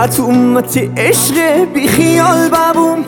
نتومت عشق بی خیال ببوم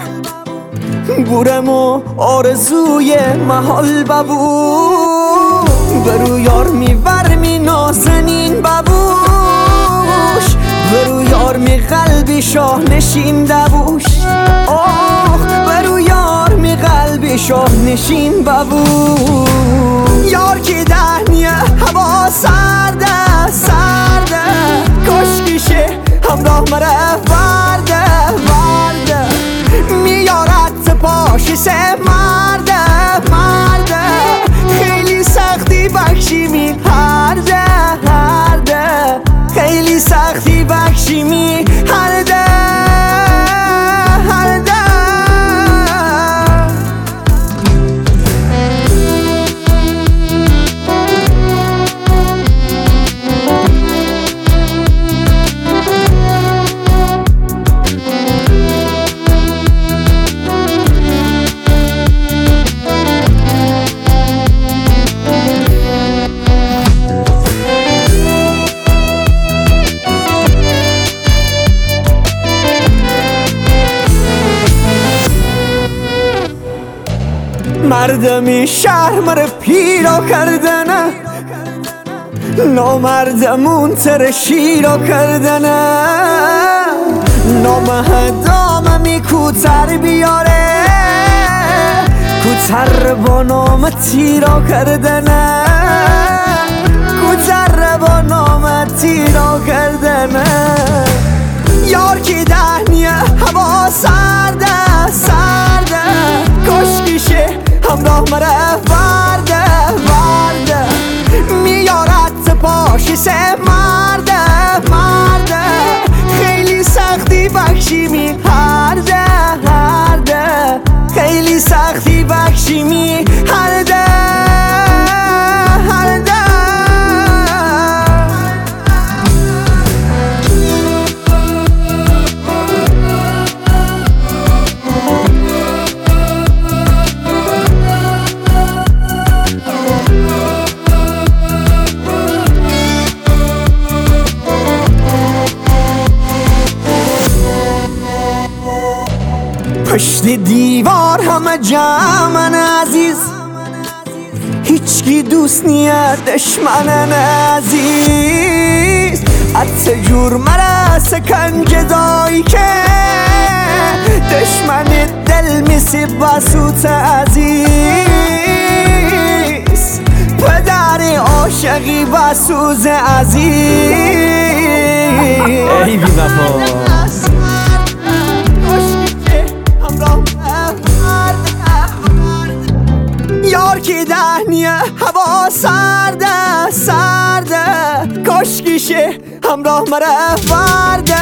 بورم و آرزوی محال ببوم برو یار میور می نازنین ببوش برو یار می قلبی شاه نشین دبوش برو یار می قلبی شاه نشین ببوش یار که دهنیه هوا سرده سرده کاشکیشه همراه مره ورده ورده میارد پاشی سه مرده مرده خیلی سختی بخشی می هرده هرده خیلی سختی بخشی می هرده هرده مردمی شهر مره پیرا کردنه نامردمون تر شیرا کردنه نامهدام می کوتر بیاره کوتر با نام تیرا کردنه کوتر با نام تیرا کردنه یار که دهنیه هوا سرده سرده کاشکیشه همراه مره ورده ورده میارد پاشی سه مرده مرده خیلی سختی بخشی می هرده هرده خیلی سختی بخشی می هرده هرده پشت دیوار همه جمعن عزیز هیچکی دوست نیه دشمنن عزیز حتی جور مره سکنج دایی که دشمن دل میسی بسوت عزیز پدر عاشقی بسوز عزیز ای بی وفا یار که دهنیه هوا سرده سرده کاشکیشه همراه مره ورده